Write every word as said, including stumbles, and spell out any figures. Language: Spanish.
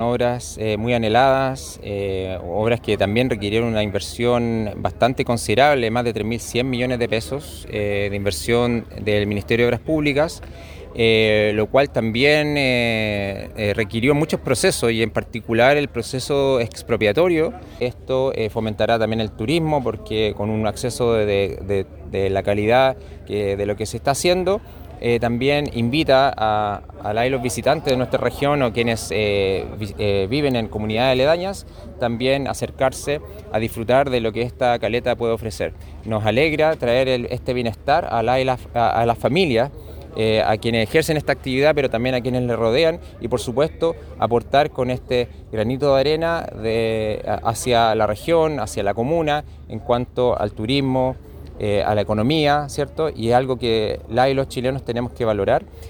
Obras eh, muy anheladas, eh, obras que también requirieron una inversión bastante considerable, más de tres mil cien millones de pesos eh, de inversión del Ministerio de Obras Públicas, eh, lo cual también eh, eh, requirió muchos procesos y en particular el proceso expropiatorio. Esto eh, fomentará también el turismo porque con un acceso de, de, de la calidad que, de lo que se está haciendo. Eh, también invita a, a la y los visitantes de nuestra región o quienes eh, vi, eh, viven en comunidades aledañas también acercarse a disfrutar de lo que esta caleta puede ofrecer. Nos alegra traer el, este bienestar a la y la, a, a las familias, eh, a quienes ejercen esta actividad, pero también a quienes le rodean y por supuesto aportar con este granito de arena de, hacia la región, hacia la comuna en cuanto al turismo, Eh, a la economía, ¿cierto? Y es algo que la y los chilenos tenemos que valorar.